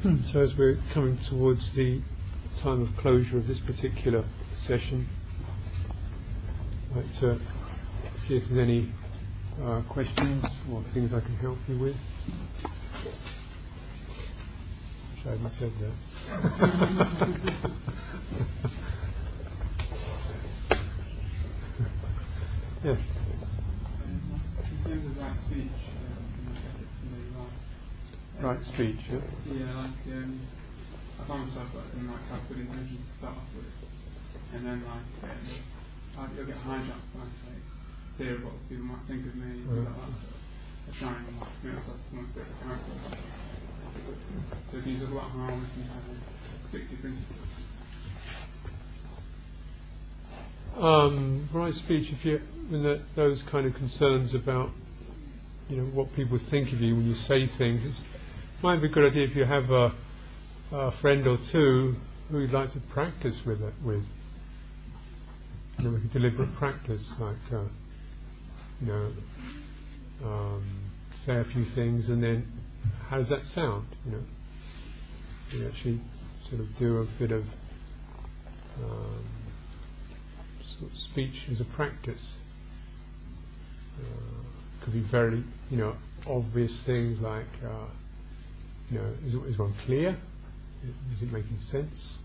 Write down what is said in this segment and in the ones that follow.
So as we're coming towards the time of closure of this particular session, I'd like to see if there's any questions or things I can help you with. Wish I hadn't said that. Yes. In terms of right speech, Right speech, yeah. Yeah, I find myself have good intentions to start off with, and then you'll get hijacked by fear of what people might think of me, things like that. So I try and make myself come up with a character. So do you talk about how we can stick to principles? Right speech, if you those kind of concerns about what people think of you when you say things, it might be a good idea if you have a friend or two who you'd like to practice with like a deliberate practice, like say a few things and then how does that sound? So you actually sort of do a bit of sort of speech as a practice. Could be very obvious things like is one clear? Is it making sense?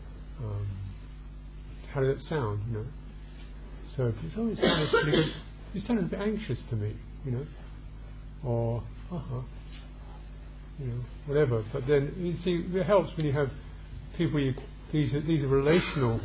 How did it sound? So if it sounds pretty good, you sound a bit anxious to me, or whatever. But then you see, it helps when you have people. These are relational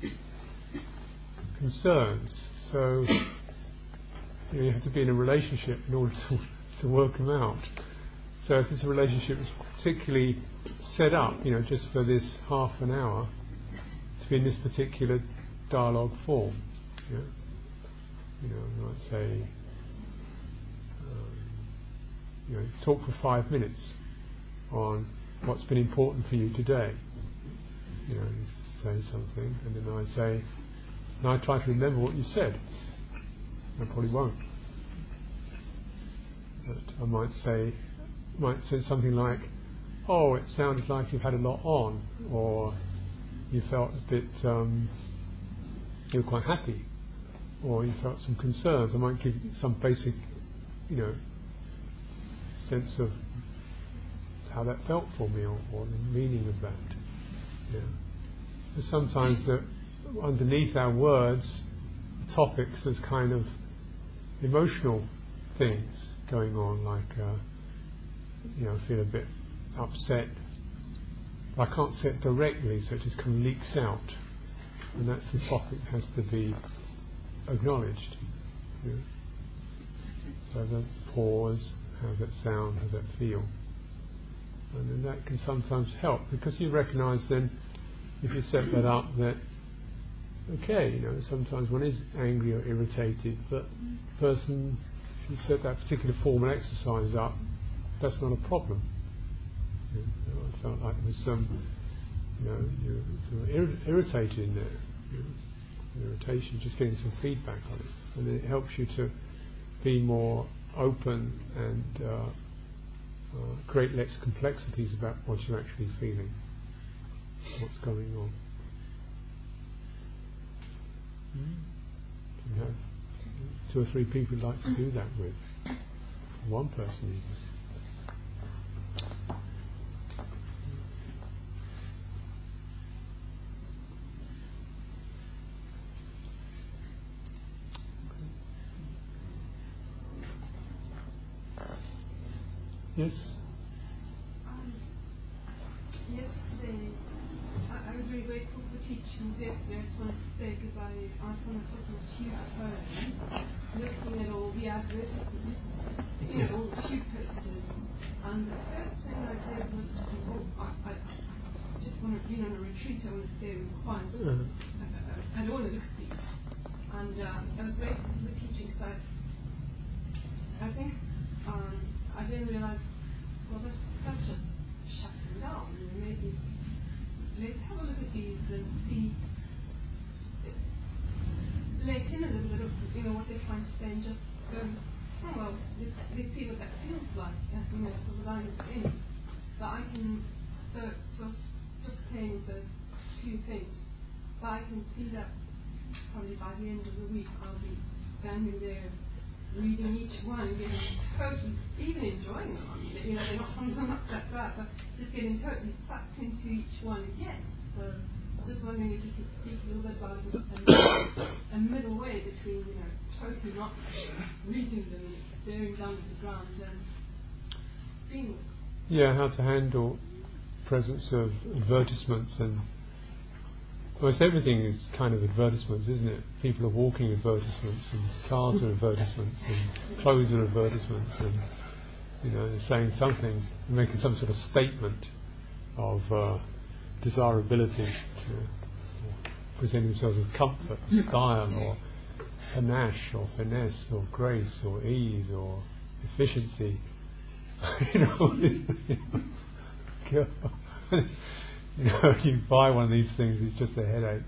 concerns. So you have to be in a relationship in order to work them out. So if this relationship is particularly set up, just for this half an hour, to be in this particular dialogue form, you might say, talk for 5 minutes on what's been important for you today. You say something, and then I say, and I try to remember what you said. I probably won't. But I might say something like, "Oh, it sounded like you've had a lot on," or "You felt a bit, you were quite happy," or "You felt some concerns." I might give some basic, sense of how that felt for me, or the meaning of that. But sometimes that underneath our words, the topics, there's kind of emotional things going on, like I feel a bit upset. I can't say it directly, so it just kind of leaks out, and that's the topic that has to be acknowledged. So then pause. How does that sound? How does that feel? And then that can sometimes help, because you recognise then, if you set that up, that sometimes one is angry or irritated, but the person, if you set that particular form and exercise up, that's not a problem. I felt like there was some, you're sort of irritated in there. Irritation, just getting some feedback on it, and it helps you to be more open and create less complexities about what you're actually feeling, what's going on. You have 2 or 3 people you'd like to do that with, one person even. Yes? Yesterday, I was really grateful for teaching yesterday. I just wanted to say, because I found myself on a tube home, looking at all the advertisements, all the tube posters, and the first thing I did was to think, I just want to, on a retreat, I want to stay in quiet. I don't want to look at these. And I was grateful for the teaching, because I think I then realised, well, that's just shutting down. Maybe let's have a look at these and see, let in a little bit of what they're trying to say, and just go, let's see what that feels like. So that I look in, that I can So just playing with those two things. But I can see that probably by the end of the week I'll be standing there reading each one, getting totally, even enjoying them. I mean, you know, they're not that bad, but just getting totally sucked into each one again. So just wondering if you could speak a little bit about a middle way between, you know, totally not reading them, staring down at the ground and being with them. Yeah, how to handle presence of advertisements, and almost everything is kind of advertisements, isn't it? People are walking advertisements, and cars are advertisements, and clothes are advertisements, and you know, they're saying something, making some sort of statement of desirability, or presenting themselves with comfort, or style, or panache, or finesse, or grace, or ease, or efficiency. You know, you buy one of these things, it's just a headache.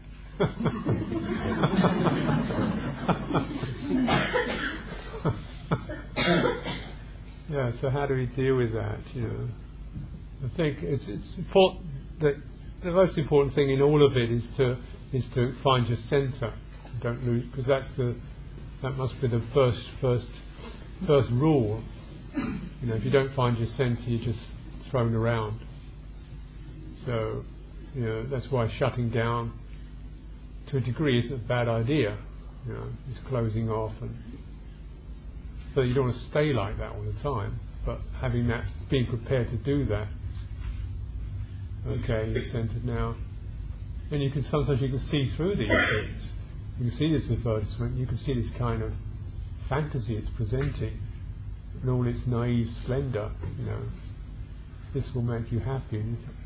Yeah, so how do we deal with that? You know, I think it's important that the most important thing in all of it is to find your centre. Don't lose, because that must be the first rule. You know, if you don't find your centre, you're just thrown around. So, you know, that's why shutting down, to a degree, isn't a bad idea. You know, it's closing off, but you don't want to stay like that all the time. But having that, being prepared to do that. Okay, you're centred now, and sometimes you can see through these things. You can see this advertisement. You can see this kind of fantasy it's presenting, in all its naive splendour. You know, this will make you happy. And you think,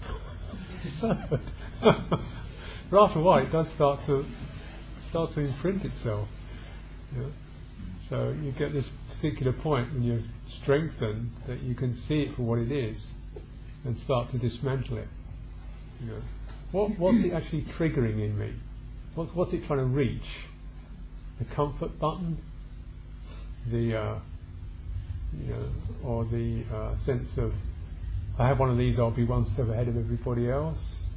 but after a while, it does start to imprint itself. You know? So you get this particular point when you're strengthened that you can see it for what it is, and start to dismantle it. You know, what's it actually triggering in me? What's it trying to reach? The comfort button, or the sense of, I have one of these, I'll be one step ahead of everybody else.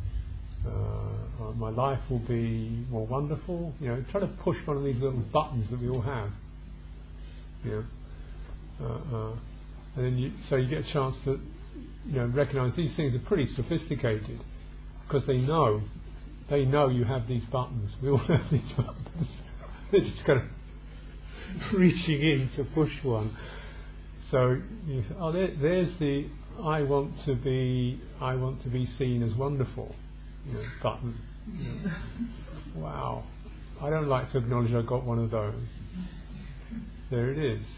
My life will be more wonderful. You know, try to push one of these little buttons that we all have. You know, and then you get a chance to, you know, recognise these things are pretty sophisticated, because they know you have these buttons. We all have these buttons. They're just kind of reaching in to push one. So you say, oh, there's the I want to be seen as wonderful, you know, button. You know. Wow, I don't like to acknowledge I got one of those. There it is.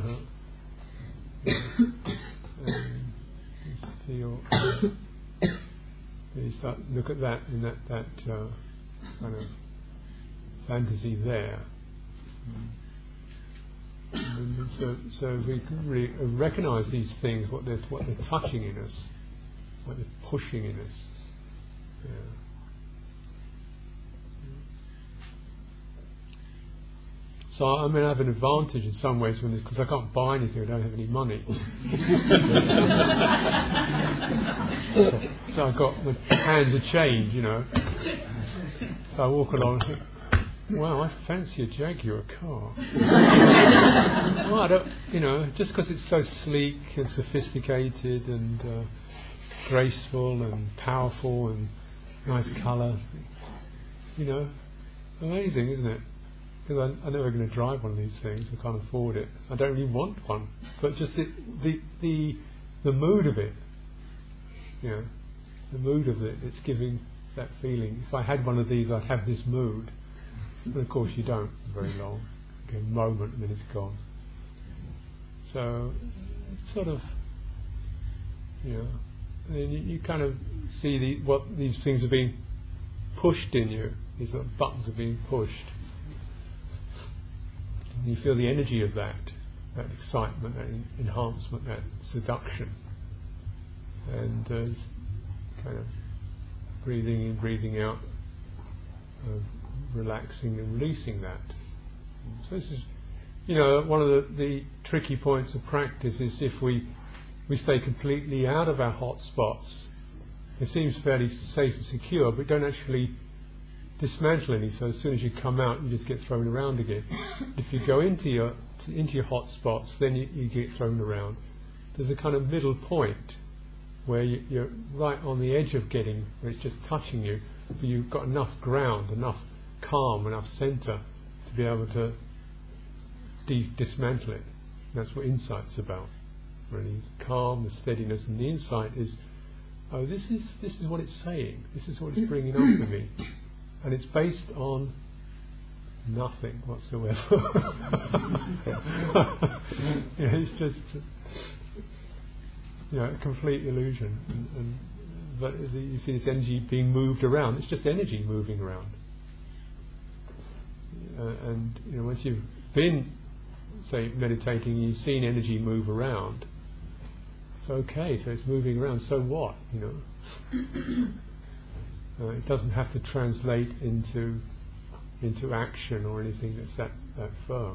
You start look at that in that kind of fantasy there. So we can really recognise these things, what they're touching in us, what they're pushing in us. Yeah. So I mean, I have an advantage in some ways because I can't buy anything. I don't have any money. So I've got my hands of change, you know. So I walk along and think, wow, I fancy a Jaguar car. Well, I don't, you know, just because it's so sleek and sophisticated and graceful and powerful and nice colour, you know, amazing, isn't it? Because I'm never going to drive one of these things. I can't afford it. I don't really want one. But just the mood of it, you know, the mood of it, it's giving that feeling. If I had one of these, I'd have this mood. But of course you don't for very long. Okay, a moment and then it's gone. So it's sort of, you know, and then you kind of see what these things are being pushed in you. These little buttons are being pushed. And you feel the energy of that excitement, that enhancement, that seduction. And it's kind of breathing in, breathing out, relaxing and releasing that. So this is, you know, one of the tricky points of practice is if we stay completely out of our hot spots it seems fairly safe and secure, but don't actually dismantle any. So as soon as you come out, you just get thrown around again. If you go into your hot spots, then you get thrown around. There's a kind of middle point where you're right on the edge of getting, where it's just touching you, but you've got enough ground, enough calm, enough centre to be able to dismantle it. That's what insight's about. Really, calm, the steadiness, and the insight is, oh, this is what it's saying. This is what it's bringing up to me, and it's based on nothing whatsoever. It's just a complete illusion. But you see this energy being moved around. It's just energy moving around. And once you've been, say, meditating, you've seen energy move around. It's okay. So it's moving around. So what? It doesn't have to translate into action or anything that's that firm.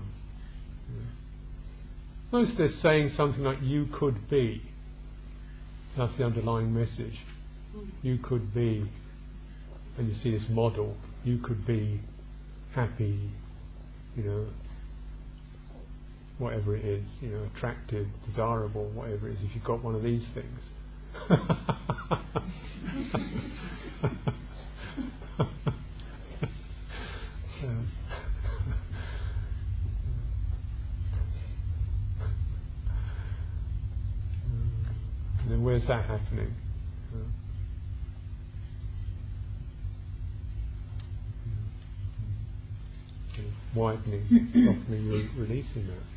Most they're saying something like "you could be." That's the underlying message. You could be, and you see this model. You could be happy, whatever it is, attractive, desirable, whatever it is. If you've got one of these things. And then where's that happening? Widening, softening, releasing that.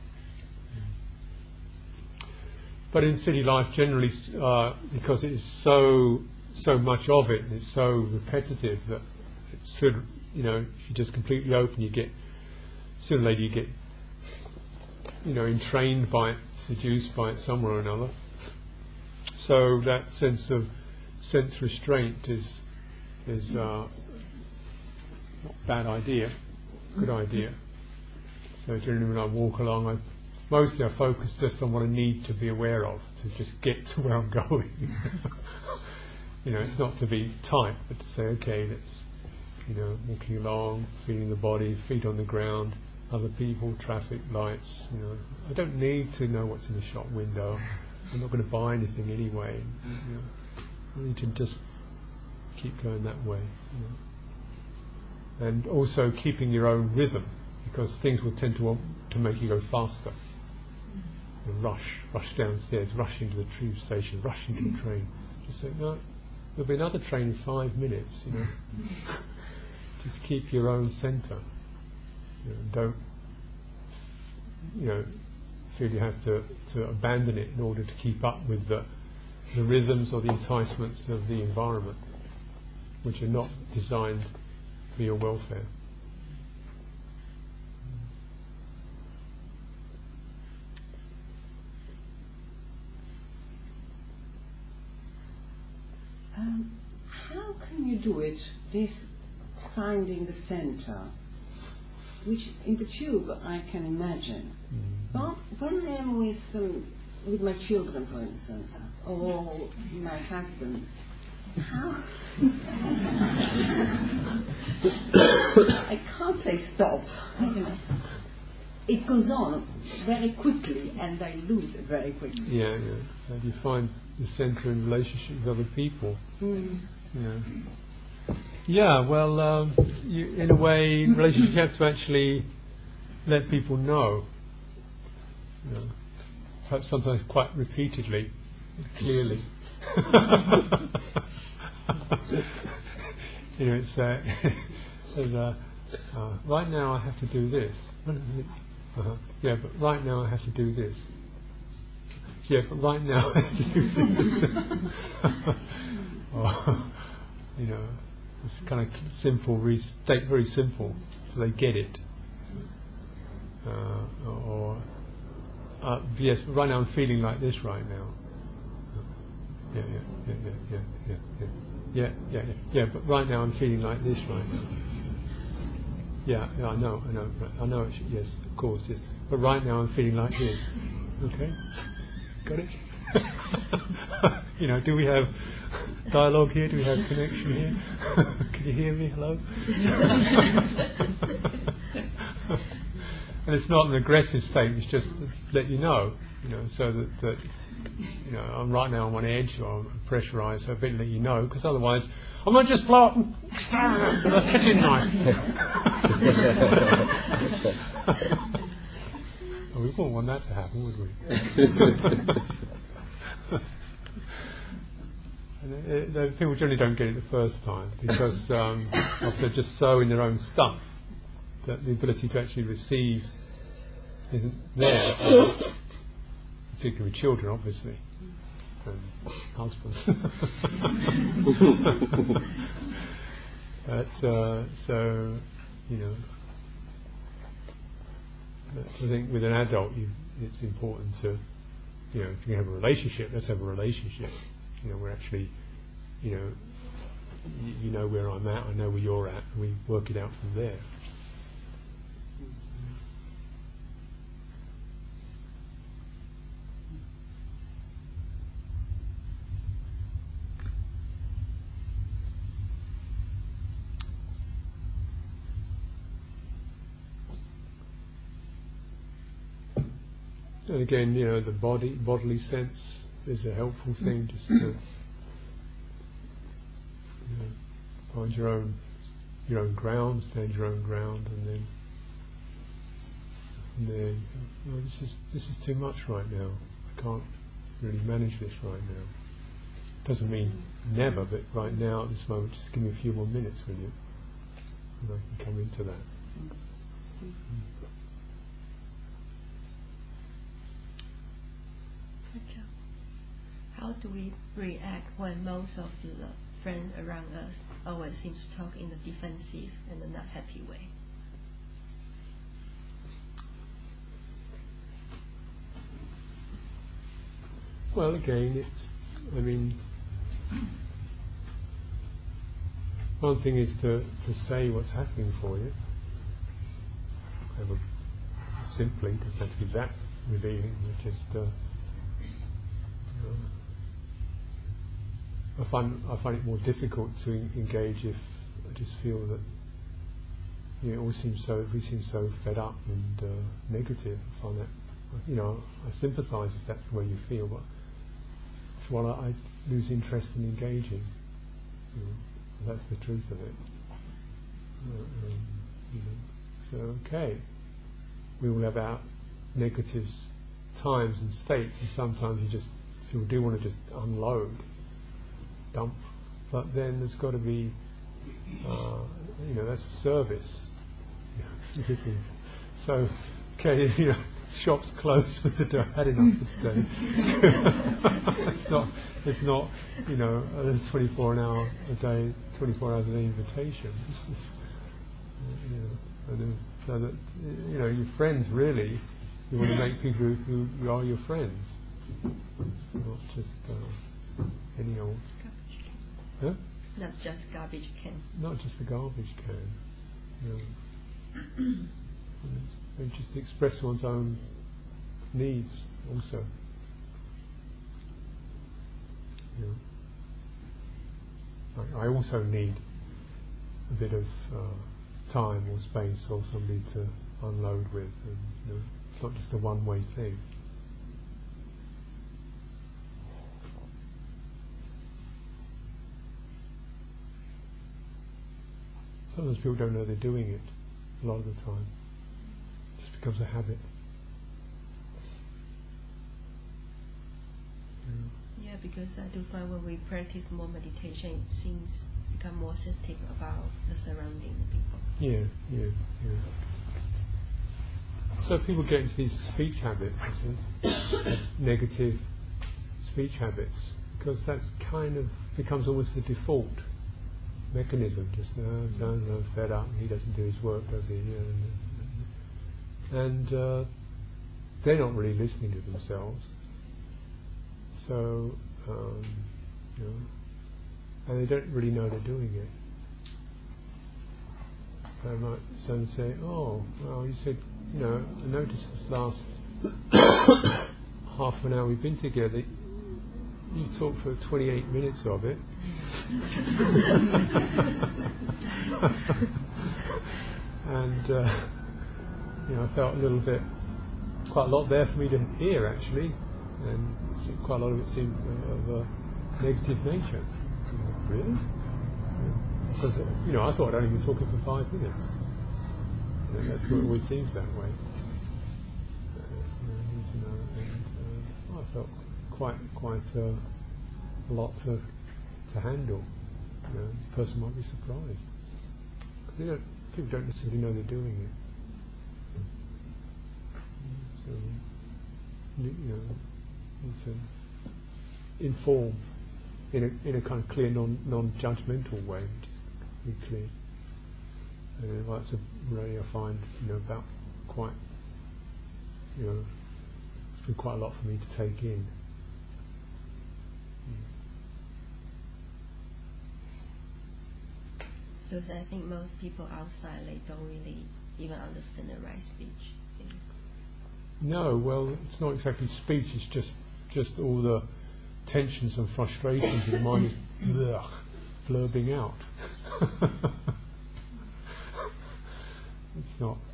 But in city life, generally, because it is so much of it, and it's so repetitive that it should, if you just completely open, you get sooner or later you get, entrained by it, seduced by it somewhere or another. So that sense restraint is not a bad idea. Good idea. So generally when I walk along, mostly I focus just on what I need to be aware of to just get to where I'm going. It's not to be tight, but to say, okay, let's, walking along, feeling the body, feet on the ground, other people, traffic, lights. I don't need to know what's in the shop window. I'm not going to buy anything anyway. I need to just keep going that way. And also keeping your own rhythm, because things will tend to want to make you go faster. Rush downstairs, rush into the tube station, rush into the train. Just say, no, there'll be another train in 5 minutes. Just keep your own centre. Don't feel you have to abandon it in order to keep up with the rhythms or the enticements of the environment, which are not designed for your welfare. How can you do it, this finding the center, which in the tube I can imagine. But when I am with my children, for instance, or my husband, how I can't say stop. It goes on very quickly, and I lose it very quickly. Yeah. How do you find the centre in relationship with other people? Yeah. Well, in a way, relationship you have to actually let people know. Perhaps sometimes quite repeatedly, clearly. It's right now I have to do this. Yeah, but right now I have to do this. Yeah, but right now I have to do this. It's kind of simple, very simple, so they get it. Yes, but right now I'm feeling like this right now. Yeah, but right now I'm feeling like this right now. Yeah, I know. Yes, of course, yes. But right now I'm feeling like this. Okay, got it. Do we have dialogue here? Do we have connection here? Can you hear me? Hello? And it's not an aggressive statement, it's just to let you know, so that I'm right now on one edge or I'm pressurised, so I better let you know, because otherwise I might just blow up and stab it with a kitchen knife. We wouldn't want that to happen, would we? And people generally don't get it the first time because they're just so in their own stuff that the ability to actually receive isn't there. Particularly with children, obviously, and husbands. But I think with an adult, it's important to, if you have a relationship, let's have a relationship. We're actually, you know where I'm at, I know where you're at, and we work it out from there. And again, the bodily sense is a helpful thing, just to find your own ground, stand your own ground, and then this is too much right now. I can't really manage this right now. Doesn't mean never, but right now at this moment, just give me a few more minutes, will you? And I can come into that. How do we react when most of the friends around us always seem to talk in a defensive and a not happy way? Well, again, one thing is to say what's happening for you. Simply, it doesn't have to be that revealing, but just I find it more difficult to engage if I just feel that we seem so fed up and negative. I find that I sympathise if that's the way you feel, but I lose interest in engaging. That's the truth of it. So we all have our negative times and states, and sometimes people do want to just unload, dump, but then there's got to be that's a service. So shops closed for the day. I've had enough for today. it's not a 24 hours a day invitation. So that your friends, really, you want to make people who are your friends, not just any old. Huh? Not just garbage can. Not just the garbage can. And just express one's own needs also. I also need a bit of time or space or somebody to unload with, and it's not just a one-way thing. Sometimes people don't know they're doing it a lot of the time. It just becomes a habit. Yeah, because I do find when we practice more meditation, it seems become more sensitive about the surrounding people. Yeah. So people get into these speech habits, negative speech habits, because that's kind of becomes almost the default mechanism. Just I'm fed up, he doesn't do his work, does he? And they're not really listening to themselves. So and they don't really know they're doing it. So I might say, "Oh, well, you said, I noticed this last half an hour we've been together. you talked for 28 minutes of it. And I felt a little bit, quite a lot there for me to hear actually, and quite a lot of it seemed of a negative nature. Really? Because I thought I'd only been talking for 5 minutes. That's what it always seems that way. I felt quite a lot to handle. The person might be surprised. People don't necessarily know they're doing it. So, need to inform in a kind of clear, non-judgmental way, just be clear. And that's really I find about quite it's been quite a lot for me to take in. Because I think most people outside, they don't really even understand the right speech. No, well, it's not exactly speech. It's just all the tensions and frustrations that the mind is blurbing out. It's not,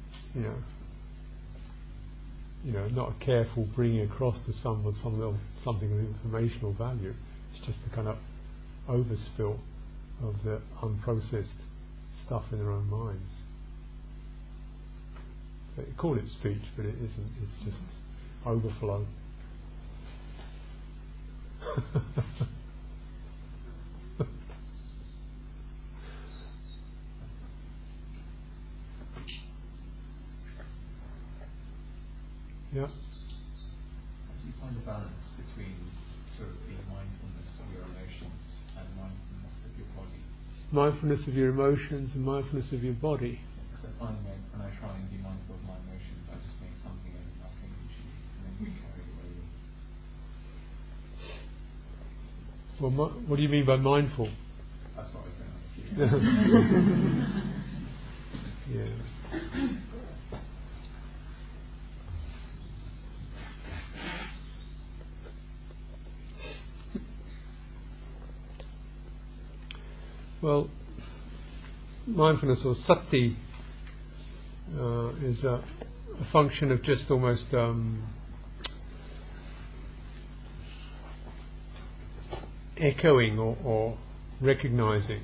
not a careful bringing across to someone something of informational value. It's just a kind of overspill of the unprocessed stuff in their own minds. They call it speech, but it isn't. It's just overflow. Yeah. How do you find the balance between sort of being mindfulness of your emotions and mindfulness of your body? Mindfulness of your emotions and mindfulness of your body. Because I find when I try and be mindful of my emotions, I just make something of nothing usually, and then get carried away with. Well, what do you mean by mindful? That's what I was going to ask you. Yeah. Well, mindfulness or sati is a function of just almost echoing or recognizing.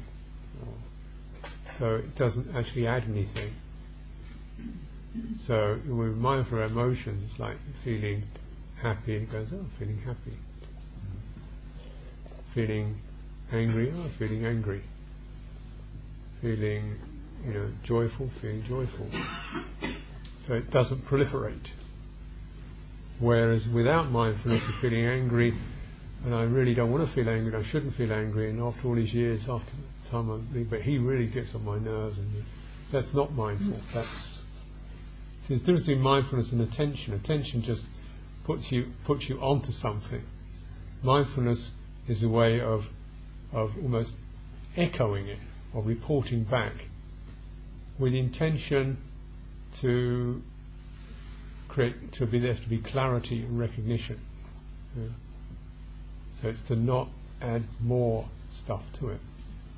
So it doesn't actually add anything. So when we're mindful of our emotions, it's like feeling happy, and it goes, oh, feeling happy. Feeling angry, oh, feeling angry. Feeling, joyful, feeling joyful. So it doesn't proliferate. Whereas without mindfulness, you're feeling angry, and I really don't want to feel angry, and I shouldn't feel angry, and after all these years, after the time but he really gets on my nerves, and that's not mindful. That's the difference between mindfulness and attention. Attention just puts you onto something. Mindfulness is a way of almost echoing it, or reporting back, with intention to be there to be clarity and recognition. Yeah. So it's to not add more stuff to it.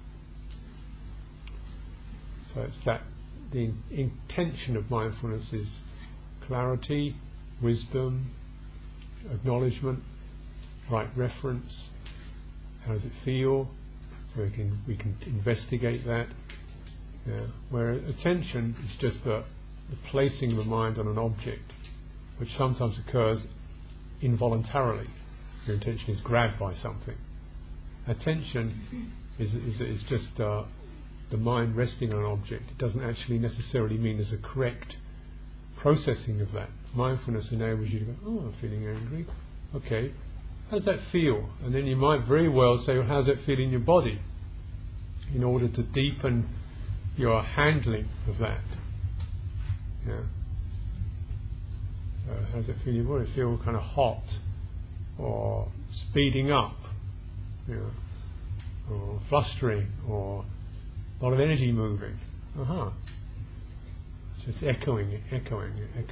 So it's that the intention of mindfulness is clarity, wisdom, acknowledgement, right reference. How does it feel? So we can investigate that. Yeah. Where attention is just the placing the mind on an object, which sometimes occurs involuntarily. Your attention is grabbed by something. Attention is just the mind resting on an object. It doesn't actually necessarily mean there's a correct processing of that. Mindfulness enables you to go, oh, I'm feeling angry. Okay, how does that feel? And then you might very well say, well, how does it feel in your body? In order to deepen your handling of that. Yeah. So how does it feel in your body? Feel kind of hot, or speeding up, or flustering, or a lot of energy moving. It's just echoing it. So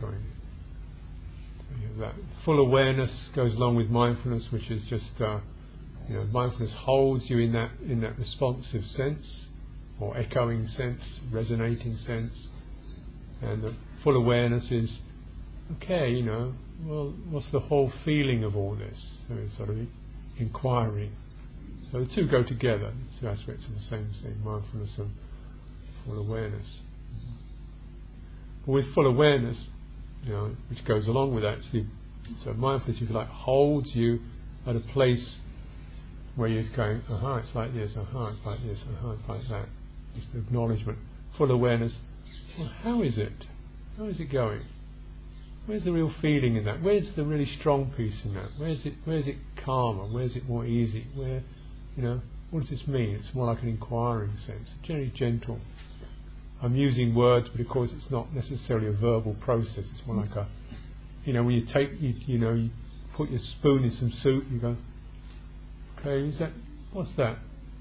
you have that full awareness goes along with mindfulness, which is just Mindfulness holds you in that responsive sense, or echoing sense, resonating sense, and the full awareness is, okay, well, what's the whole feeling of all this? So it's sort of inquiring. So the two go together, two aspects of the same thing, mindfulness and full awareness. But with full awareness, which goes along with that, so mindfulness, if you like, holds you at a place where you're going, it's like this, it's like this, it's like that. It's the acknowledgement. Full awareness, well, how is it? How is it going? Where's the real feeling in that? Where's the really strong piece in that? Where's it calmer? Where's it more easy? Where, what does this mean? It's more like an inquiring sense, generally gentle. I'm using words, but of course it's not necessarily a verbal process. It's more like a, when you take, you put your spoon in some soup, you go, okay, what's that?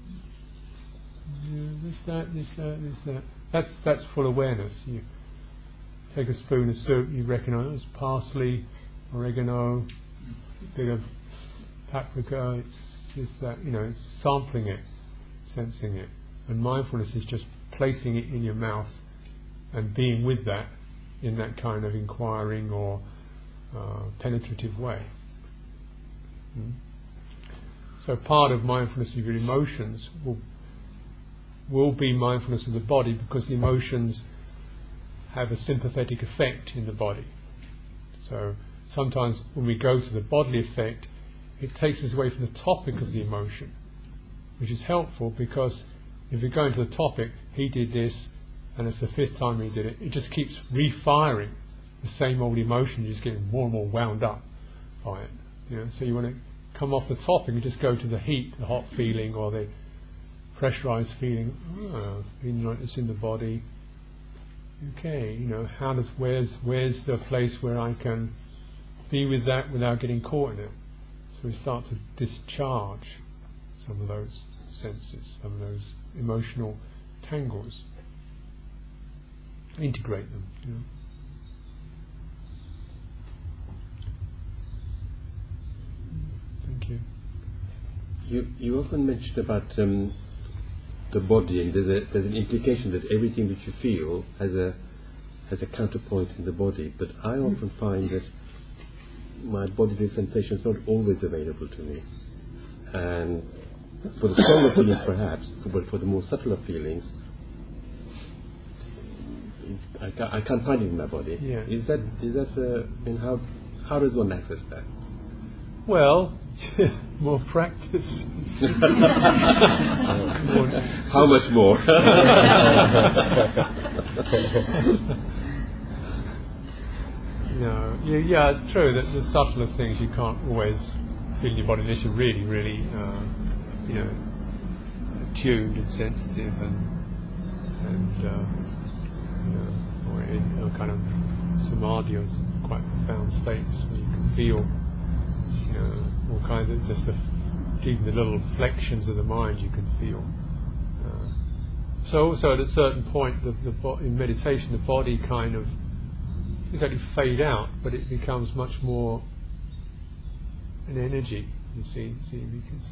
This, that. That's full awareness. You take a spoon of soup, you recognise parsley, oregano, a bit of paprika. It's just that, it's sampling it, sensing it. And mindfulness is just placing it in your mouth and being with that in that kind of inquiring or penetrative way. So part of mindfulness of your emotions will be mindfulness of the body, because the emotions have a sympathetic effect in the body. So sometimes when we go to the bodily effect, it takes us away from the topic of the emotion, which is helpful, because if we go into the topic, he did this, and it's the fifth time he did it, it just keeps refiring the same old emotion. You're just getting more and more wound up by it. So you want to come off the topic and just go to the heat, the hot feeling, or the pressurized feeling. Feeling like this in the body. Okay, where's the place where I can be with that without getting caught in it? So we start to discharge some of those senses, some of those emotional tangles, integrate them. Thank you. You often mentioned about the body, and there's an implication that everything that you feel has a counterpoint in the body. But I often find that my bodily sensation is not always available to me, and for the stronger feelings perhaps, but for the more subtler feelings, I can't find it in my body. Yeah. Is that how does one access that? Well, more practice. How much more? Yeah, it's true that the subtler things you can't always feel in your body unless you're really, really, attuned and sensitive or in a kind of samadhi or quite profound states where you can feel, all kinds of even the little flexions of the mind you can feel. So also at a certain point, in meditation, the body kind of exactly fade out, but it becomes much more an energy. You see, because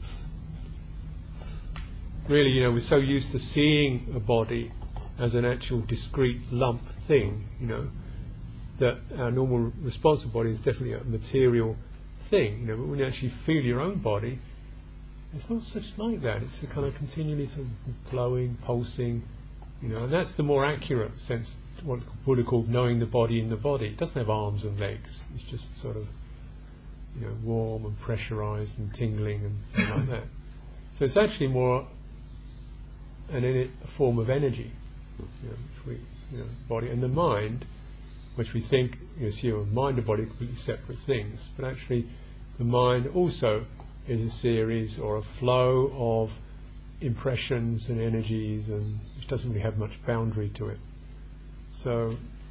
really, we're so used to seeing a body as an actual discrete lump thing, that our normal responsive body is definitely a material thing, but when you actually feel your own body, it's not such like that. It's a kind of continually sort of flowing, pulsing, and that's the more accurate sense, what Buddha called knowing the body in the body. It doesn't have arms and legs. It's just sort of, warm and pressurized and tingling and things like that. So it's actually more a form of energy, which body and the mind, which we think mind and body are completely separate things, but actually the mind also is a series or a flow of impressions and energies, and which doesn't really have much boundary to it. So,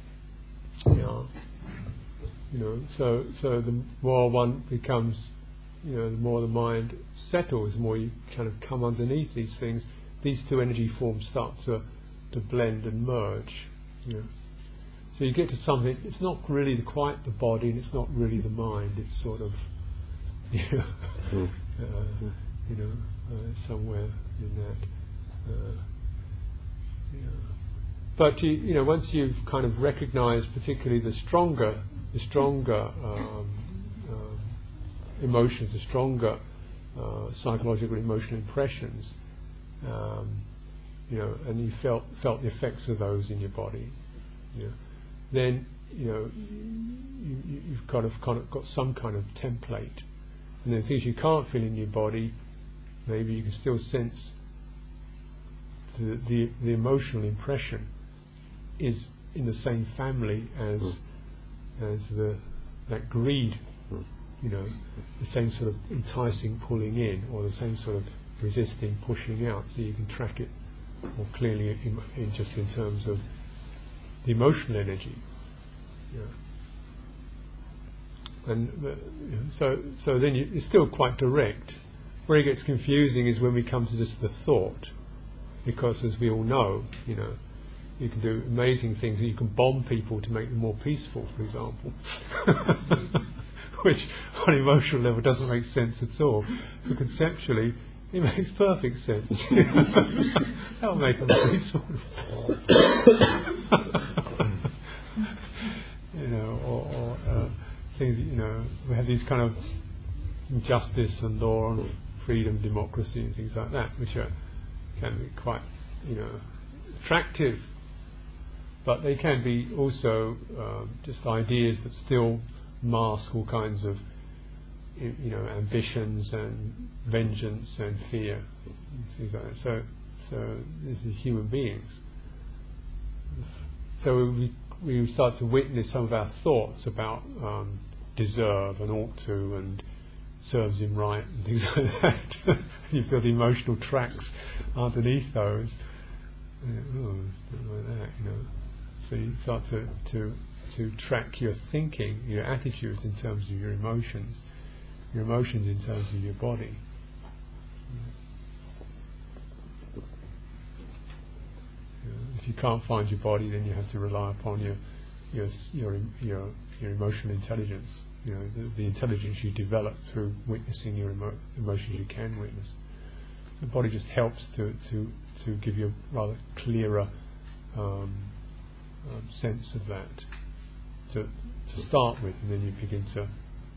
so the more one becomes, the more the mind settles, the more you kind of come underneath these things. These two energy forms start to blend and merge. So you get to something. It's not really quite the body, and it's not really the mind. It's sort of Somewhere in that. But once you've kind of recognised, particularly the stronger emotions, the stronger psychological emotional impressions, and you felt the effects of those in your body, then you've kind of got some kind of template, and then things you can't feel in your body, maybe you can still sense the emotional impression is in the same family as that greed, the same sort of enticing pulling in, or the same sort of resisting pushing out, so you can track it more clearly in just in terms of the emotional energy. And so then it's still quite direct. Where it gets confusing is when we come to just the thought, because as we all know, you can do amazing things. You can bomb people to make them more peaceful, for example, which on an emotional level doesn't make sense at all, but conceptually it makes perfect sense. That'll make them peaceful. Or things. We have these kind of justice and law and freedom, democracy, and things like that, which can be quite, attractive. But they can be also just ideas that still mask all kinds of, ambitions and vengeance and fear, and things like that. So this is human beings. So we start to witness some of our thoughts about deserve and ought to and serves him right and things like that. You feel the emotional tracks underneath those. Like that, So you start to track your thinking, your attitudes in terms of your emotions in terms of your body. If you can't find your body, then you have to rely upon your emotional intelligence. The intelligence you develop through witnessing your emotions you can witness. The body just helps to give you a rather clearer sense of that to start with, and then you begin to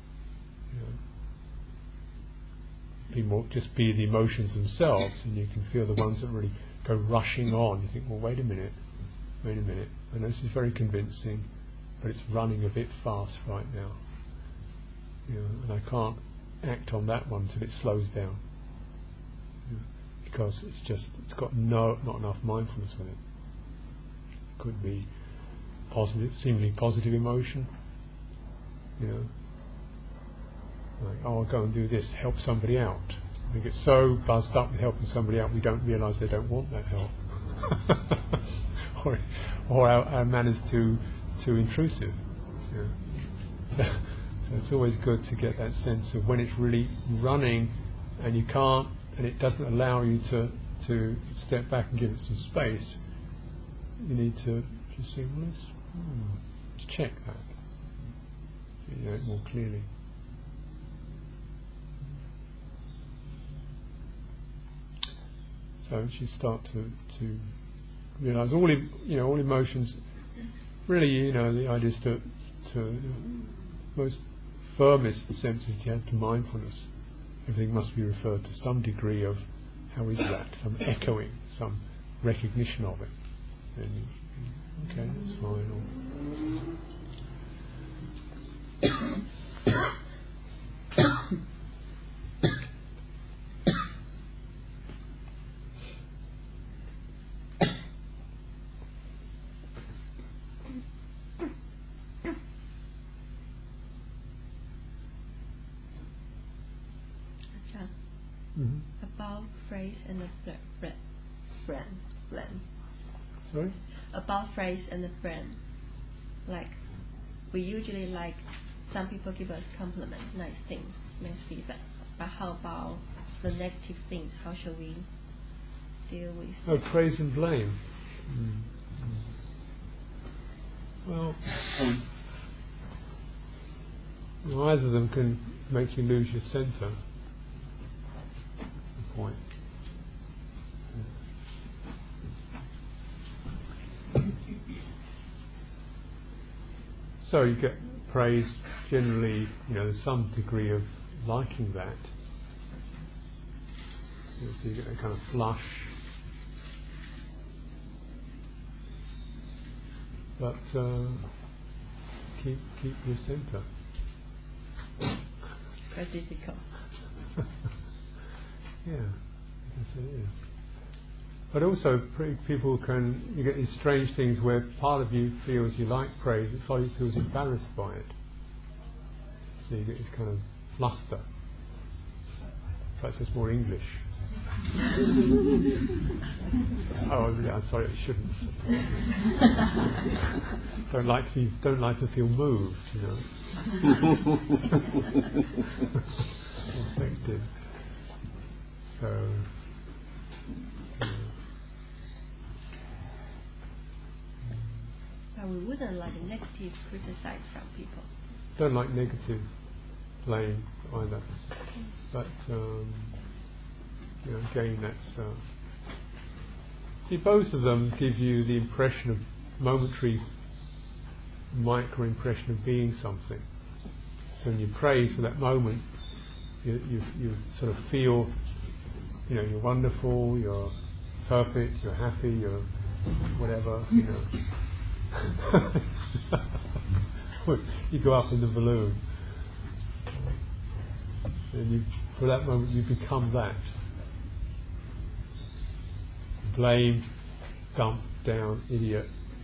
be the emotions themselves, and you can feel the ones that really go rushing on. You think, well, wait a minute, I know this is very convincing, but it's running a bit fast right now, and I can't act on that one till it slows down, because it's got not enough mindfulness with it. It could be positive, seemingly positive emotion, like, I'll go and do this, help somebody out. We get so buzzed up with helping somebody out, we don't realise they don't want that help, or our manner's too intrusive. So it's always good to get that sense of when it's really running, and you can't, and it doesn't allow you to step back and give it some space. You need to just say, well, let's check that, so you know it more clearly. So you start to realise all emotions. Really, the idea is to most firmest sense is to have to mindfulness. Everything must be referred to some degree of how is that, some echoing, some recognition of it. Then okay, that's fine. About phrase and the friend. Sorry? About phrase and the friend. Like, we usually like, some people give us compliments, nice things, nice feedback. But how about the negative things? How shall we deal with? Oh, praise and blame. Well, Either of them can make you lose your centre. That's the point. So you get praise generally, there's some degree of liking that. So you get a kind of flush. But keep your centre. Quite difficult. Yeah, I guess it is. But also, you get these strange things where part of you feels you like praise, but part of you feels embarrassed by it. So you get this kind of fluster. Perhaps it's more English. Oh, yeah, I'm sorry, I shouldn't. Don't like to feel moved, Affected. So. But we wouldn't like negative criticize from people. Don't like negative blame either. But again, that's see, both of them give you the impression of momentary, micro impression of being something. So when you praise for that moment, you sort of feel, you're wonderful, you're perfect, you're happy, you're whatever, You go up in the balloon, and for that moment you become that. Blame, dump, down, idiot,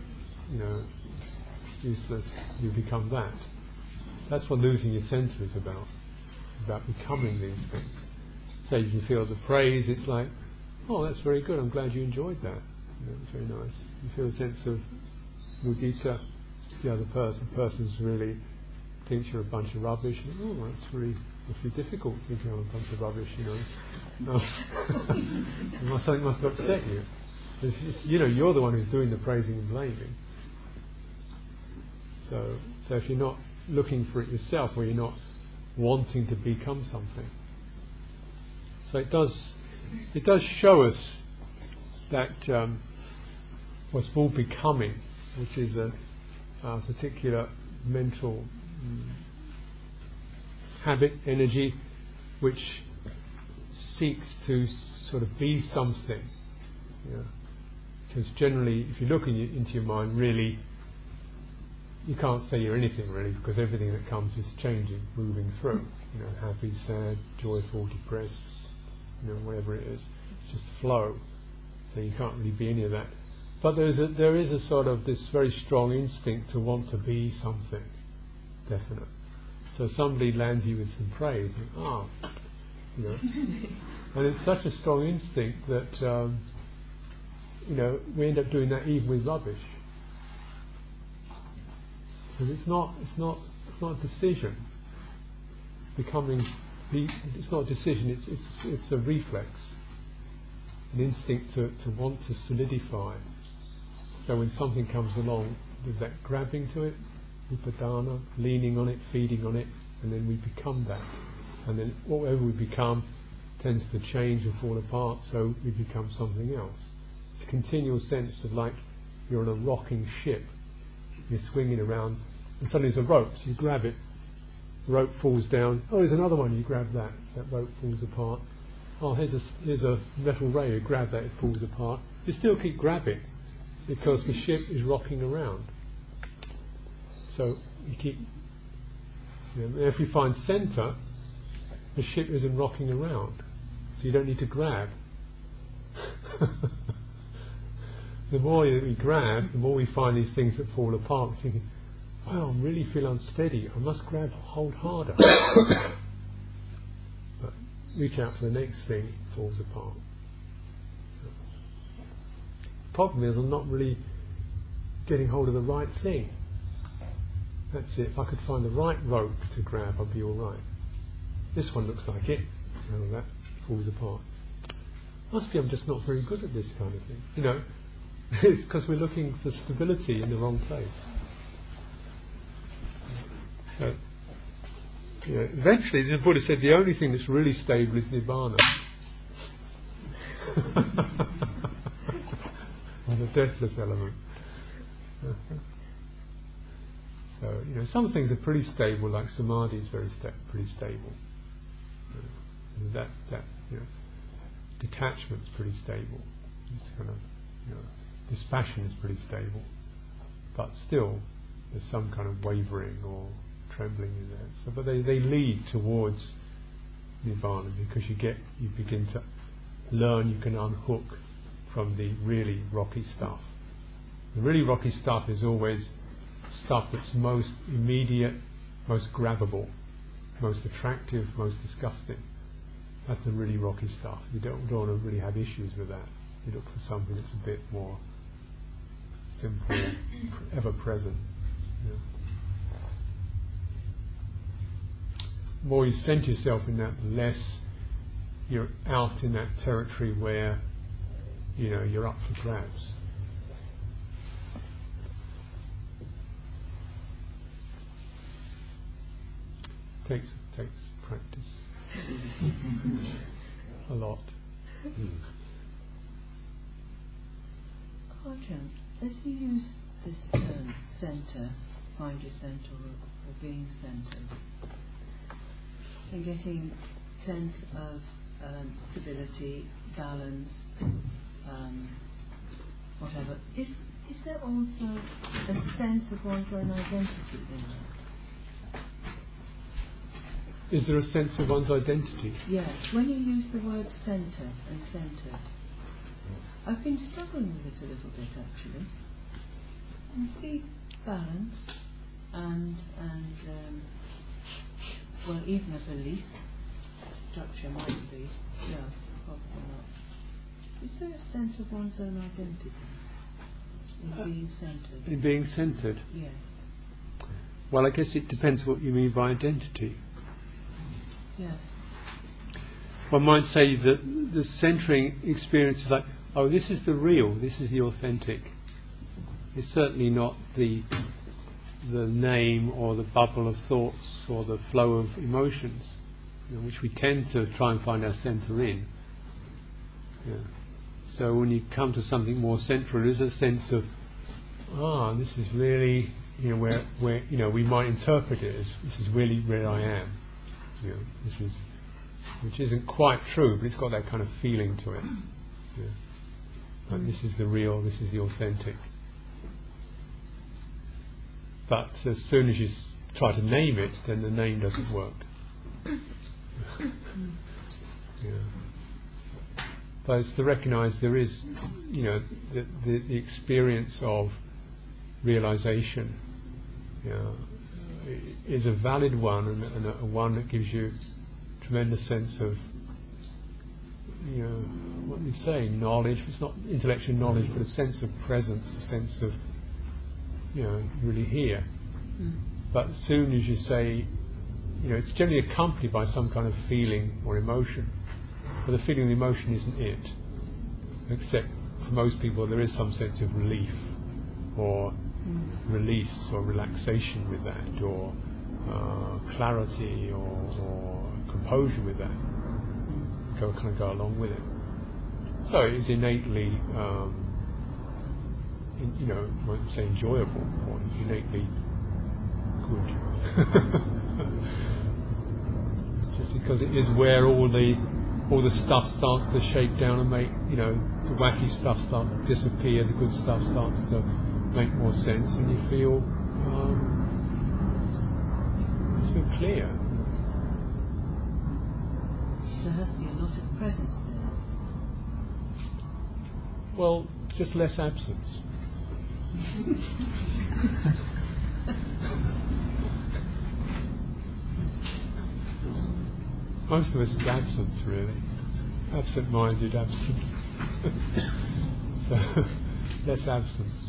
useless, you become that. That's what losing your centre is about becoming these things. So you can feel the praise, it's like, oh, that's very good, I'm glad you enjoyed that. It's very nice. You feel a sense of mudita, the other person's really thinks you're a bunch of rubbish. And, oh, that's really difficult thinking I'm a bunch of rubbish, Something must have upset you. It's just, you're the one who's doing the praising and blaming. So if you're not looking for it yourself, or you're not wanting to become something, so it does show us that what's called becoming, which is a particular mental habit, energy, which seeks to sort of be something. Because generally, if you look into your mind, really, you can't say you're anything really, because everything that comes is changing, moving through. Happy, sad, joyful, depressed, whatever it is, it's just flow. So you can't really be any of that. But there is a sort of this very strong instinct to want to be something definite. So somebody lands you with some praise, and and it's such a strong instinct that we end up doing that even with rubbish. Because it's not a decision. It's not a decision. It's a reflex, an instinct to want to solidify. So when something comes along, there's that grabbing to it, upadana, leaning on it, feeding on it, and then we become that. And then whatever we become tends to change or fall apart, so we become something else. It's a continual sense of like you're on a rocking ship. You're swinging around, and suddenly there's a rope, so you grab it, the rope falls down, oh, there's another one, you grab that rope falls apart. Oh, here's a metal rail, you grab that, it falls apart. You still keep grabbing, because the ship is rocking around. So you keep, if you find centre, the ship isn't rocking around, so you don't need to grab. The more that we grab, the more we find these things that fall apart. We're thinking, wow, I really feel unsteady, I must hold harder. But reach out for the next thing, it falls apart. The problem is I'm not really getting hold of the right thing. That's it. If I could find the right rope to grab, I'd be alright. This one looks like it. That falls apart. Must be I'm just not very good at this kind of thing. It's because we're looking for stability in the wrong place. So Eventually, the Buddha said the only thing that's really stable is Nibbana. Or the deathless element. So, some things are pretty stable, like samadhi is pretty stable. That detachment's pretty stable. It's kind of, dispassion is pretty stable. But still, there's some kind of wavering or trembling in there. So, but they lead towards Nibbana, because you begin to learn, you can unhook from the really rocky stuff. The really rocky stuff is always stuff that's most immediate, most grabbable, most attractive, most disgusting. That's the really rocky stuff. You don't want to really have issues with that. You look for something that's a bit more simple, ever present. The more you center yourself in that, the less you're out in that territory where you're up for grabs. Takes practice. A lot. Ajahn, as you use this term, centre, find your centre or being centred, and getting sense of stability, balance, whatever, is there also a sense of one's own identity in that? Is there a sense of one's identity? Yes, when you use the word centre and centred, I've been struggling with it a little bit actually. And see balance and well, even a belief structure might be, probably not. Is there a sense of one's own identity in being centred? In being centred? Yes. Well, I guess it depends what you mean by identity. Yes. One might say that the centering experience is like, oh, this is the real, this is the authentic. It's certainly not the name or the bubble of thoughts or the flow of emotions, which we tend to try and find our centre in. So when you come to something more central, there is a sense of, this is really, where we might interpret it as this is really where I am. This is, which isn't quite true, but it's got that kind of feeling to it. Like this is the real, this is the authentic. But as soon as you try to name it, then the name doesn't work. But it's to recognise there is, the experience of realisation is a valid one, and a one that gives you tremendous sense of, what you say, knowledge. It's not intellectual knowledge, but a sense of presence, a sense of, really here. But as soon as you say, it's generally accompanied by some kind of feeling or emotion. But the feeling and emotion isn't it. Except for most people there is some sense of relief or release or relaxation with that, or clarity or composure with that. Kind of go along with it. So it is innately, I won't say enjoyable, or innately good. Just because it is where all the stuff starts to shake down and make, the wacky stuff starts to disappear, the good stuff starts to make more sense, and you feel clear. There has to be a lot of presence there. Well, just less absence. Most of us is absence, really. Absent-minded absence. So, less absence.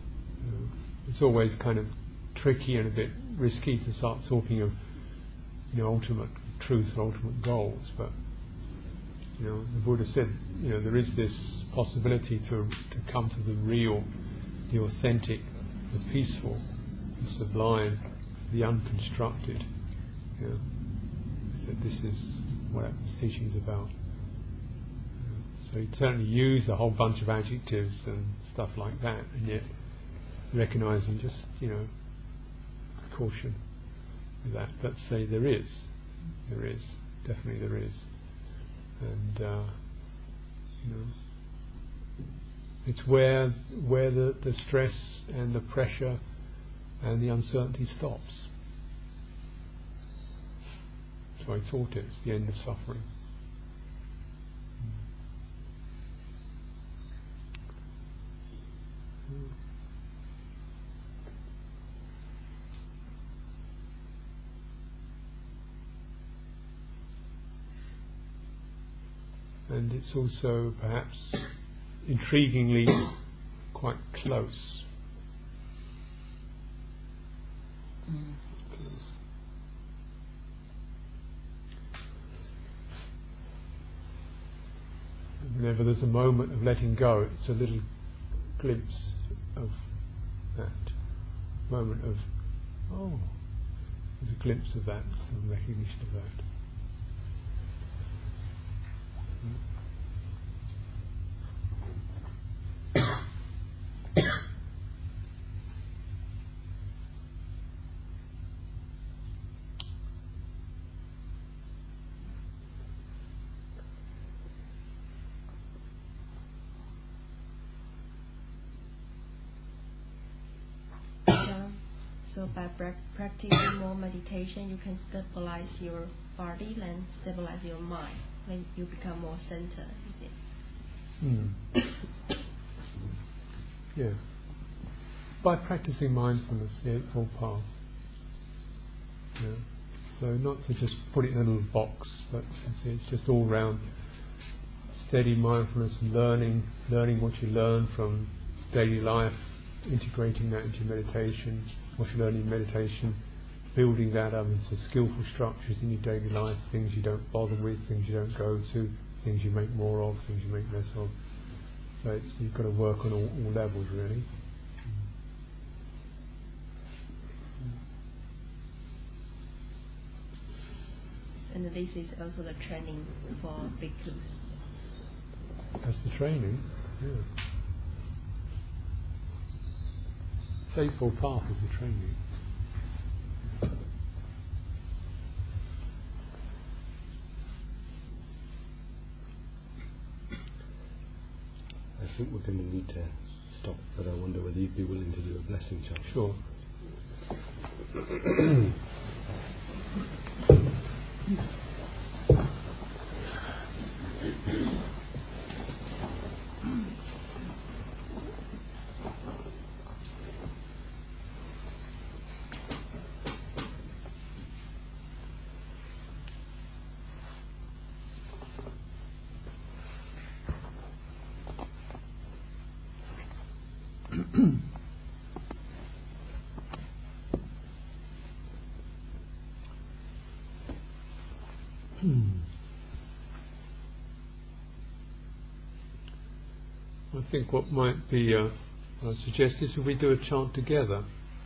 It's always kind of tricky and a bit risky to start talking of ultimate truth and ultimate goals, but the Buddha said, there is this possibility to come to the real, the authentic, the peaceful, the sublime, the unconstructed. He said this is what this teaching is about. So he certainly used a whole bunch of adjectives and stuff like that, and yet recognizing just, caution with that. But say there is, definitely there is. And it's where the stress and the pressure and the uncertainty stops. So I taught it's the end of suffering. And it's also perhaps intriguingly quite close. Close. Whenever there's a moment of letting go, it's a little glimpse of that moment of, there's a glimpse of that, some recognition of that. So by practicing more meditation, you can stabilize your body and stabilize your mind when you become more centered, is it? Yeah. By practicing mindfulness, the Eightfold Path. Yeah. So not to just put it in a little box, but it's just all round steady mindfulness and learning what you learn from daily life, integrating that into meditation, what you learn in meditation, building that up into skillful structures in your daily life, things you don't bother with, things you don't go to, things you make more of, things you make less of. So you've got to work on all levels, really. And this is also the training for bhikkhus. That's the training, yeah. The Eightfold Path is the training. I think we're going to need to stop, but I wonder whether you'd be willing to do a blessing chant. Sure. I think what might be, I suggest is if we do a chant together,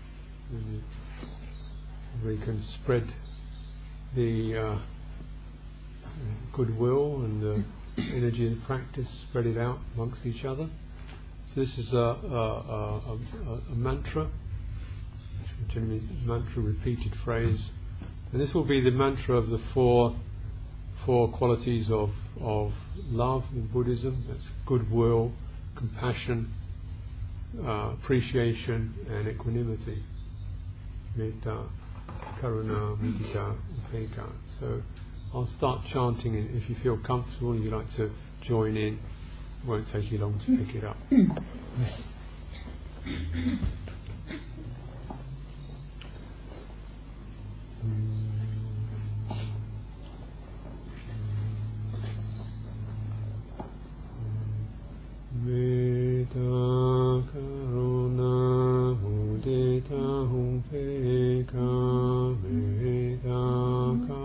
we can spread the goodwill and the energy of the practice, spread it out amongst each other. So this is a mantra, generally mantra, repeated phrase, and this will be the mantra of the four qualities of love in Buddhism. That's goodwill, compassion, appreciation, and equanimity. Metta, karuna, mudita, upekkha. So I'll start chanting, and if you feel comfortable and you'd like to join in, it won't take you long to pick it up. Metta, karuna, mudita, upekkha. Metta,